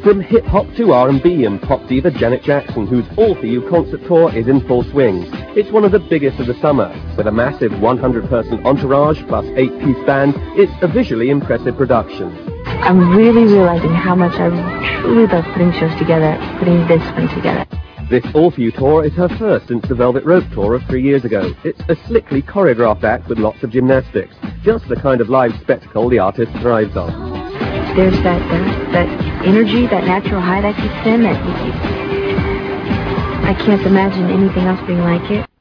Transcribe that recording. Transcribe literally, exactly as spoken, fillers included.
From hip-hop to R and B and pop diva Janet Jackson, whose All For You concert tour is in full swing. It's one of the biggest of the summer. With a massive one hundred person entourage plus eight-piece band, it's a visually impressive production. I'm really realizing how much I truly love putting shows together, putting this one together. This All For You tour is her first since the Velvet Rope tour of three years ago. It's a slickly choreographed act with lots of gymnastics. Just the kind of live spectacle the artist thrives on. There's that, that, that energy, that natural high that kicks in, that I can't imagine anything else being like it.